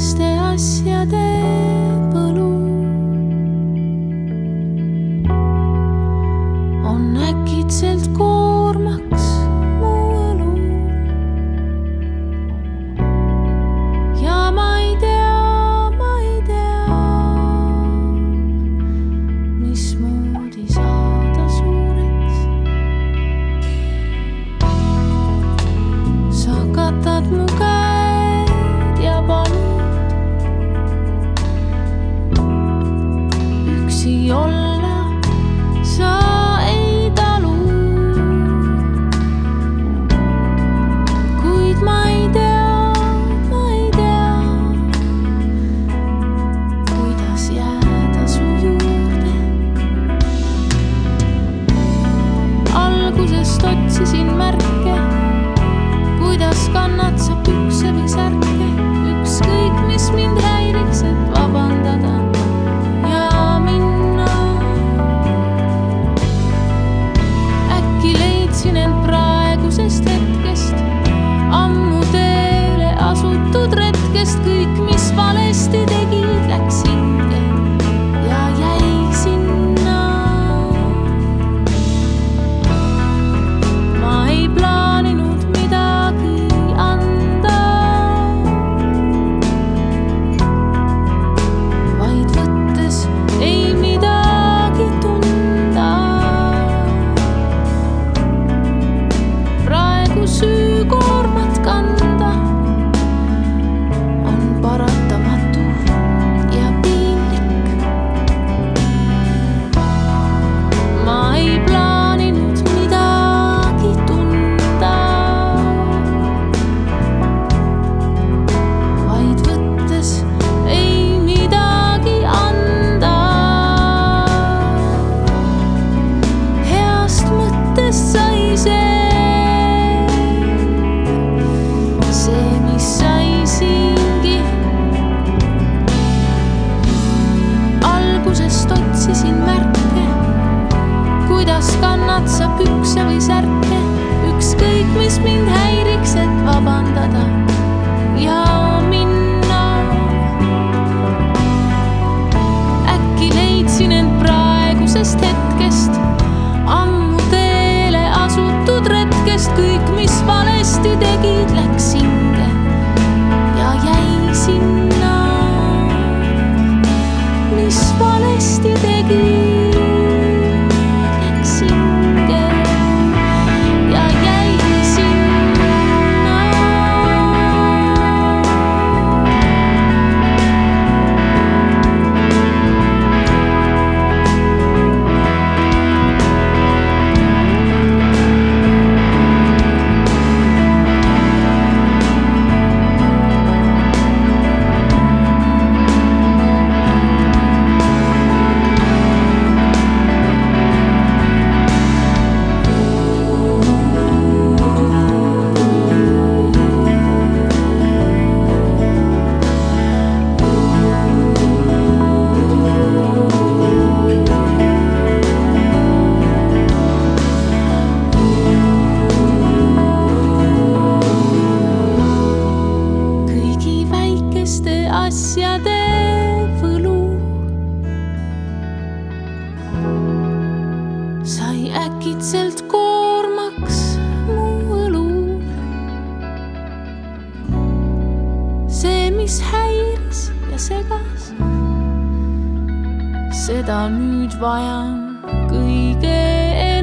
väikeste asjade võlu on äkitselt koormaks mu õlul ja ma ei tea, mismoodi saada suureks. Sa katad mu käed ja palud üksi olla sa ei talu, kuid ma ei tea, kuidas jääda su juurde. Algusest otsisin märke, kuidas kannad sa pükse või särke, ükskõik mis mind häiriks, et vabandada ja minna. Äkki leidsin end praegusest hetkest, ammu teele asutud retkest, kõik mis valesti tegid, läks hinge ja jäi sinna. Ma ei plaaninud midagi anda, vaid võttes ei midagi tunda. Praegu süükoormat kanda on paratamatu ja piinlik. Ma ei plaaninud midagi tunda, vaid võttes ei midagi anda. Heast mõttest sai see, mis sai siingi. Algusest otsisin märke, kuidas kannad sa pükse või särke, ükskõik mis mind häiriks, et vabandada ja minna. Äkki leidsin end praegusest hetkest, ammu teele asutud retkest, kõik mis valesti tegid, läks hinge ja jäi sinna. Mis valesti tegid, läks hinge ja jäi sinna. Kõigi väikeste asjade võlu sai äkitselt koormaks mu õlul. See, mis häiris ja segas, seda nüüd vajan kõige